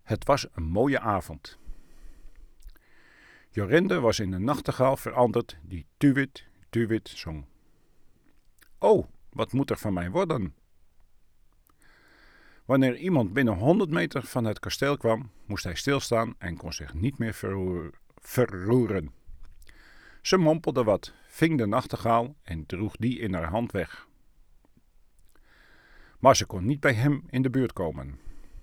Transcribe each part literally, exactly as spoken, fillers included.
Het was een mooie avond. Jorinde was in een nachtegaal veranderd die tuwit, tuwit zong. Oh, wat moet er van mij worden? Wanneer iemand binnen honderd meter van het kasteel kwam, moest hij stilstaan en kon zich niet meer verroer, verroeren. Ze mompelde wat, ving de nachtegaal en droeg die in haar hand weg. Maar ze kon niet bij hem in de buurt komen.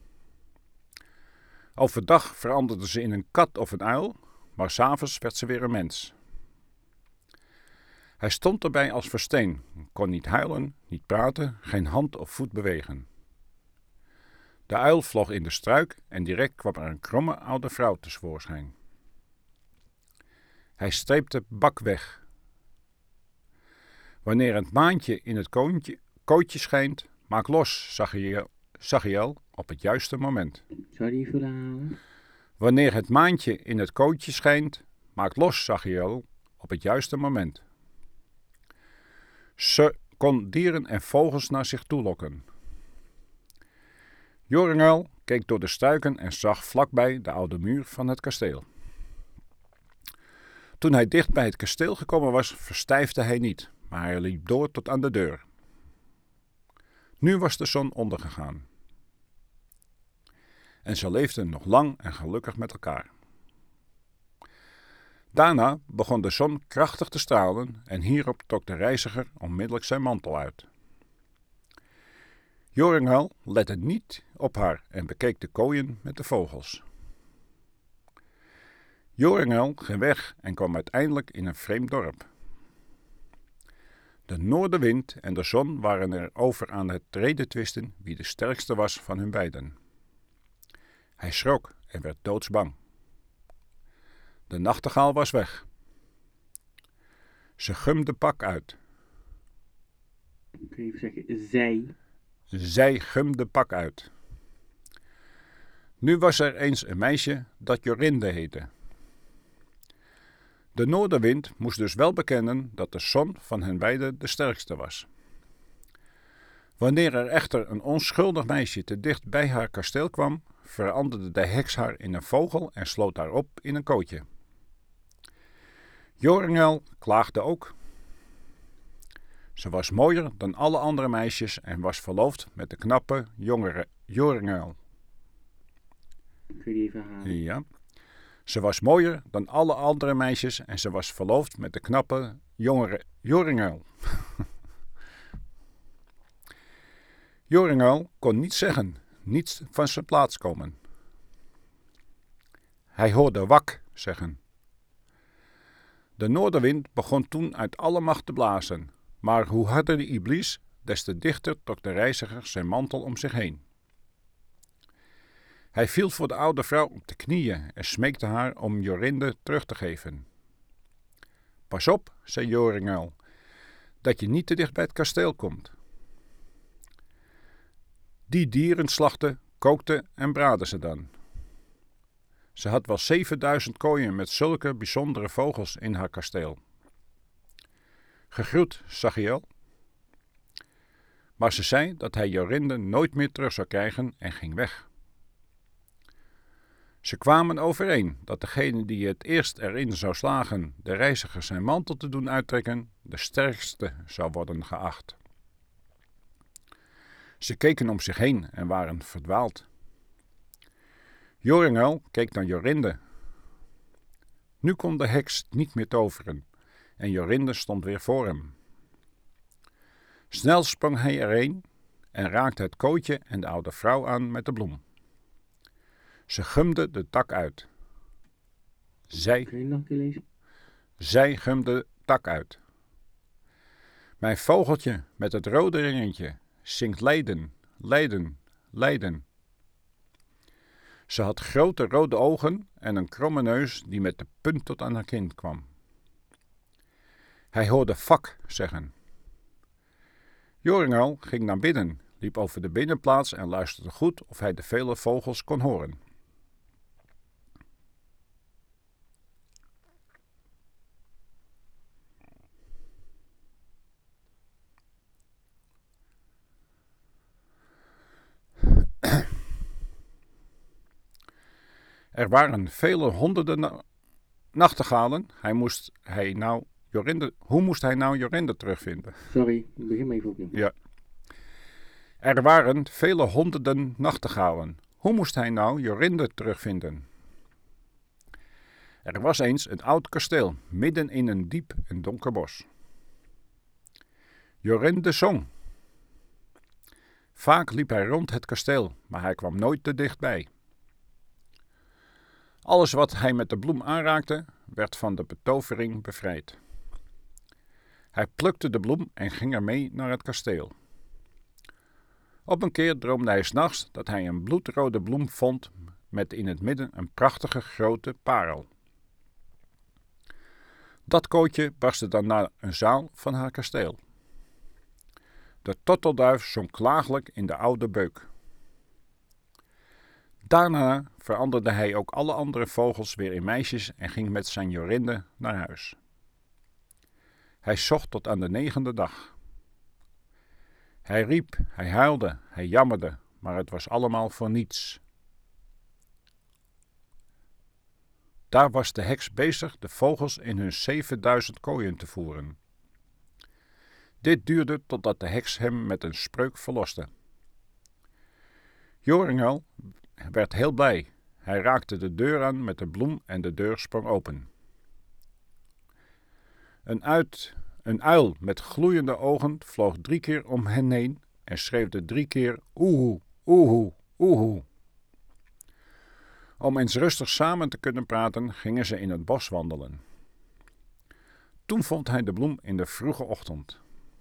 Overdag veranderde ze in een kat of een uil, maar 's avonds werd ze weer een mens. Hij stond erbij als versteen, kon niet huilen, niet praten, geen hand of voet bewegen. De uil vloog in de struik en direct kwam er een kromme oude vrouw tevoorschijn. Hij streepte Bak weg. Wanneer het maantje in het koontje, kootje schijnt, maak los, Zachiel, Zachiel, op het juiste moment. Zou die even halen? Wanneer het maantje in het kootje schijnt, maak los, Zachiel, op het juiste moment. Ze kon dieren en vogels naar zich toe lokken. Joringel keek door de struiken en zag vlakbij de oude muur van het kasteel. Toen hij dicht bij het kasteel gekomen was, verstijfde hij niet, maar hij liep door tot aan de deur. Nu was de zon ondergegaan. En ze leefden nog lang en gelukkig met elkaar. Daarna begon de zon krachtig te stralen en hierop trok de reiziger onmiddellijk zijn mantel uit. Joringel lette niet op haar en bekeek de kooien met de vogels. Joringel ging weg en kwam uiteindelijk in een vreemd dorp. De noordenwind en de zon waren erover aan het redetwisten wie de sterkste was van hun beiden. Hij schrok en werd doodsbang. De nachtegaal was weg. Ze gumde Pak uit. Kun je even zeggen, zij? Zij gumde Pak uit. Nu was er eens een meisje dat Jorinde heette. De noordenwind moest dus wel bekennen dat de zon van hen beiden de sterkste was. Wanneer er echter een onschuldig meisje te dicht bij haar kasteel kwam, veranderde de heks haar in een vogel en sloot haar op in een kootje. Joringel klaagde ook. Ze was mooier dan alle andere meisjes en was verloofd met de knappe, jongere Joringel. Kun je die even halen? Ja. Ze was mooier dan alle andere meisjes en ze was verloofd met de knappe, jongere Joringel. Joringel kon niets zeggen, niets van zijn plaats komen. Hij hoorde Wak zeggen. De noordenwind begon toen uit alle macht te blazen, maar hoe harder de iblis, des te dichter trok de reiziger zijn mantel om zich heen. Hij viel voor de oude vrouw op de knieën en smeekte haar om Jorinde terug te geven. Pas op, zei Joringel, dat je niet te dicht bij het kasteel komt. Die dieren slachten, kookten en braadden ze dan. Ze had wel zevenduizend kooien met zulke bijzondere vogels in haar kasteel. Gegroet, Zachiel. Maar ze zei dat hij Jorinde nooit meer terug zou krijgen en ging weg. Ze kwamen overeen dat degene die het eerst erin zou slagen de reiziger zijn mantel te doen uittrekken, de sterkste zou worden geacht. Ze keken om zich heen en waren verdwaald. Joringel keek naar Jorinde. Nu kon de heks niet meer toveren en Jorinde stond weer voor hem. Snel sprong hij erheen en raakte het kootje en de oude vrouw aan met de bloem. Ze gumde de tak uit. Zij, Kun je nog een keer lezen? zij gumde de tak uit. Mijn vogeltje met het rode ringetje zingt lijden, lijden, lijden. Ze had grote rode ogen en een kromme neus die met de punt tot aan haar kin kwam. Hij hoorde Vak zeggen. Joringel ging naar binnen, liep over de binnenplaats en luisterde goed of hij de vele vogels kon horen. Er waren vele honderden na- nachtegalen. Hij moest hij nou Jorinde, hoe moest hij nou Jorinde terugvinden? Sorry, begin maar even opnieuw. Ja. Er waren vele honderden nachtegalen. Hoe moest hij nou Jorinde terugvinden? Er was eens een oud kasteel, midden in een diep en donker bos. Jorinde zong. Vaak liep hij rond het kasteel, maar hij kwam nooit te dichtbij. Alles wat hij met de bloem aanraakte, werd van de betovering bevrijd. Hij plukte de bloem en ging ermee naar het kasteel. Op een keer droomde hij 's nachts dat hij een bloedrode bloem vond met in het midden een prachtige grote parel. Dat kootje barstte dan naar een zaal van haar kasteel. De tortelduif zong klagelijk in de oude beuk. Daarna veranderde hij ook alle andere vogels weer in meisjes en ging met zijn Jorinde naar huis. Hij zocht tot aan de negende dag. Hij riep, hij huilde, hij jammerde, maar het was allemaal voor niets. Daar was de heks bezig de vogels in hun zevenduizend kooien te voeren. Dit duurde totdat de heks hem met een spreuk verloste. Joringel werd heel blij. Hij raakte de deur aan met de bloem en de deur sprong open. Een, uit, een uil met gloeiende ogen vloog drie keer om hen heen en schreeuwde drie keer oehoe, oehoe, oehoe. Om eens rustig samen te kunnen praten, gingen ze in het bos wandelen. Toen vond hij de bloem in de vroege ochtend.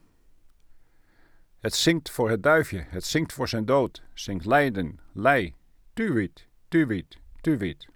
Het zingt voor het duifje, het zingt voor zijn dood, zingt lijden, lei, tuwiet, tuwiet, tuwiet.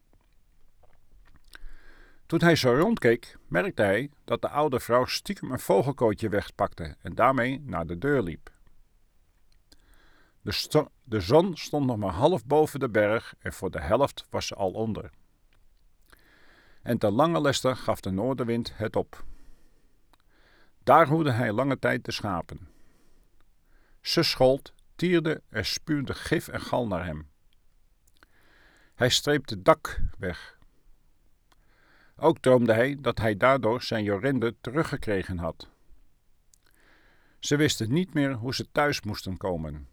Toen hij zo rondkeek, merkte hij dat de oude vrouw stiekem een vogelkootje wegpakte en daarmee naar de deur liep. De, sto- de zon stond nog maar half boven de berg en voor de helft was ze al onder. En ten lange leste gaf de noordenwind het op. Daar hoedde hij lange tijd de schapen. Ze schold, tierde en spuwde gif en gal naar hem. Hij streepte het dak weg. Ook droomde hij dat hij daardoor zijn Jorinde teruggekregen had. Ze wisten niet meer hoe ze thuis moesten komen.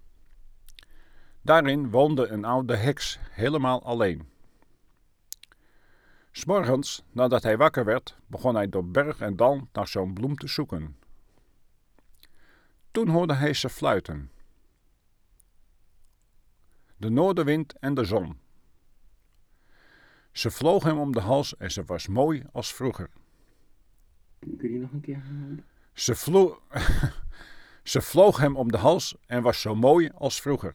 Daarin woonde een oude heks, helemaal alleen. 'S Morgens, nadat hij wakker werd, begon hij door berg en dal naar zo'n bloem te zoeken. Toen hoorde hij ze fluiten. De noordenwind en de zon. Ze vloog hem om de hals en ze was mooi als vroeger. Kun je die nog een keer herhalen? Ze, vlo- ze vloog hem om de hals en was zo mooi als vroeger.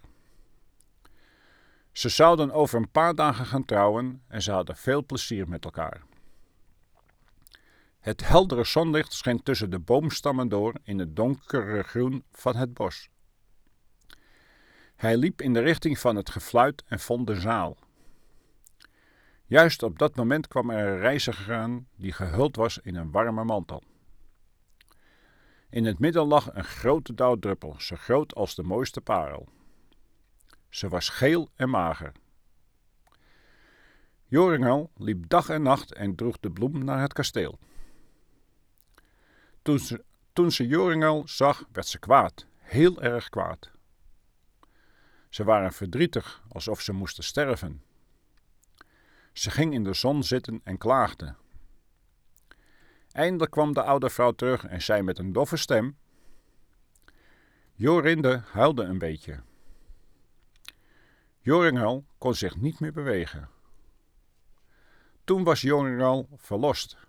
Ze zouden over een paar dagen gaan trouwen en ze hadden veel plezier met elkaar. Het heldere zonlicht scheen tussen de boomstammen door in het donkere groen van het bos. Hij liep in de richting van het gefluit en vond de zaal. Juist op dat moment kwam er een reiziger aan die gehuld was in een warme mantel. In het midden lag een grote dauwdruppel, zo groot als de mooiste parel. Ze was geel en mager. Joringel liep dag en nacht en droeg de bloem naar het kasteel. Toen ze, toen ze Joringel zag, werd ze kwaad, heel erg kwaad. Ze waren verdrietig, alsof ze moesten sterven. Ze ging in de zon zitten en klaagde. Eindelijk kwam de oude vrouw terug en zei met een doffe stem: Jorinde huilde een beetje. Joringel kon zich niet meer bewegen. Toen was Joringel verlost.